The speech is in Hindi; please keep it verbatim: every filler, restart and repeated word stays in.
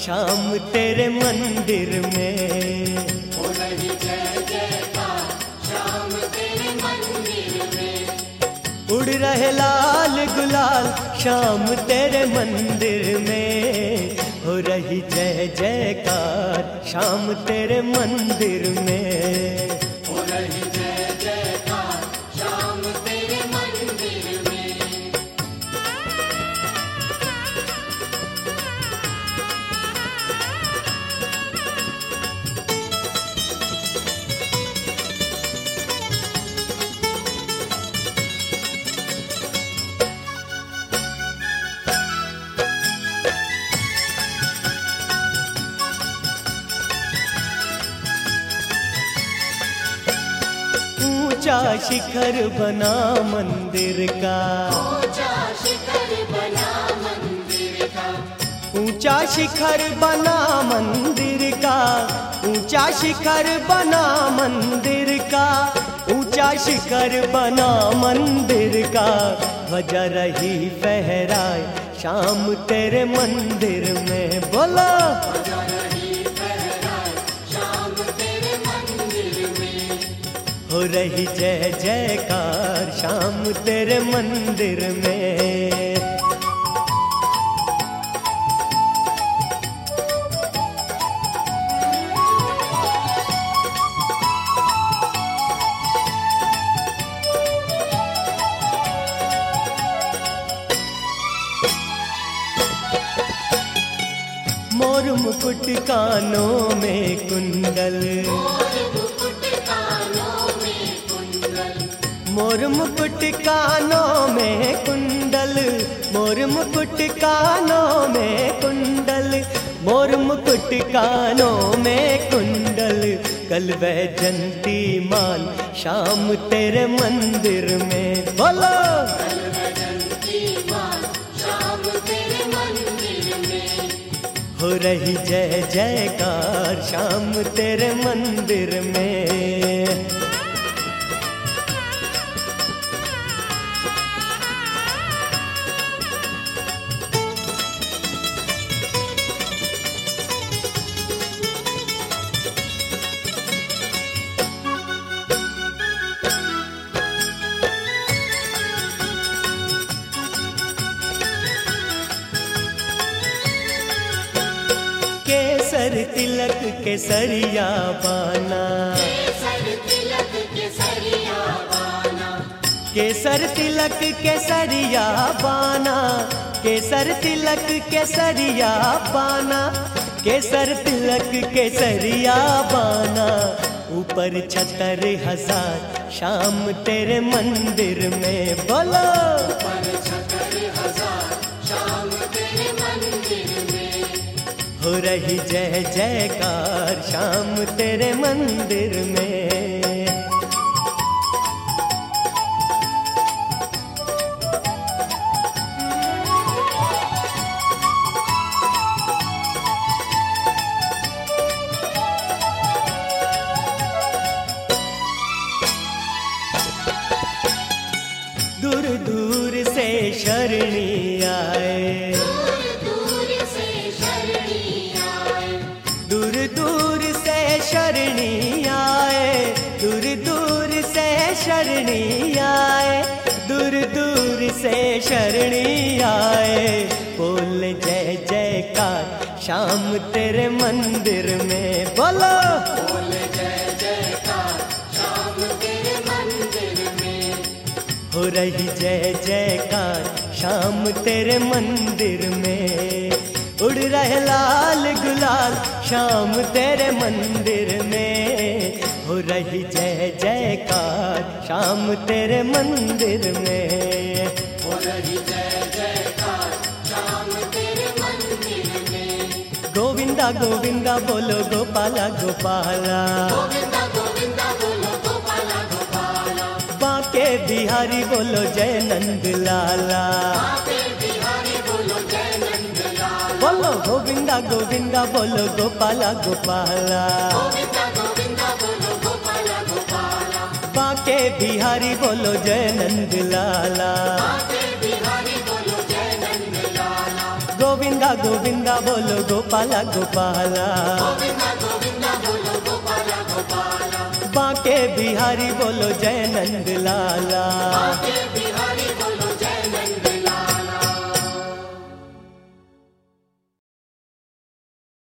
शाम तेरे मंदिर में। हो रही जय जयकार शाम तेरे मंदिर में। उड़ रहे लाल गुलाल शाम तेरे मंदिर में। हो रही जय जयकार शाम तेरे मंदिर में। हो रही जय जयकार शाम तेरे मंदिर में। ऊंचा शिखर बना मंदिर का। ऊंचा शिखर बना मंदिर का। ऊंचा शिखर बना मंदिर का। ऊंचा शिखर बना मंदिर का। ऊंचा शिखर बना मंदिर का। ध्वजा रही फहराए शाम तेरे मंदिर में। बोलो ध्वजा रही फहराए शाम तेरे मंदिर में। हो रही जय जयकार शाम तेरे मंदिर में। मोर मुकुट कानों में कुंडल। मोर मुकुट कानों में कुंडल। मोर मुकुट कानों में कुंडल। मोर मुकुट कानों में कुंडल। मोर मुकुट कानों में कुंडल। कल वैजंती माल शाम तेरे मंदिर में। बोलो कल वैजंती माल शाम तेरे मंदिर में। हो रही जय जयकार शाम तेरे मंदिर में। केसर तिलक केसरिया बाना। केसर तिलक केसरिया बाना। केसर तिलक केसरिया बाना। केसर तिलक केसरिया बाना। केसर तिलक केसरिया बाना। ऊपर छतर हजार शाम तेरे मंदिर में। बोलो पर छतर हजार शाम तेरे मंदिर में। हो रही जय जयकार शाम तेरे मंदिर में। दूर दूर से शरणी आए। दूर दूर से शरणी आए। दूर दूर से शरणी आए। दूर दूर से शरणी आए। दूर दूर से शरणी आए। बोल जय जयकार शाम तेरे मंदिर में। बोलो बोल जय जयकार शाम तेरे मंदिर में। हो रही जय जयकार शाम तेरे मंदिर में। उड़ रहे लाल गुलाल शाम तेरे मंदिर में। हो रही जय जयकार शाम तेरे मंदिर में। हो रही जय जयकार शाम तेरे मंदिर में। गोविंदा गोविंदा बोलो गोपाला गोपाला। गोविंदा गोविंदा बोलो गोपाला गोपाला। बांके बिहारी बोलो जय नंद लाला। बांके बिहारी बोलो जय नंद लाला। बोलो गोविंदा गोविंदा बोलो गोपाला गोपाला। गोविंदा गोविंदा बोलो गोपाला गोपाला। बांके बिहारी बोलो जय नंद लाला। बांके बिहारी बोलो जय नंद लाला। गोविंदा गोविंदा बोलो गोपाला गोपाला गोविंदा गोविंदा बोलो गोपाला गोपाला बांके बिहारी बोलो जय नंद लाला बांके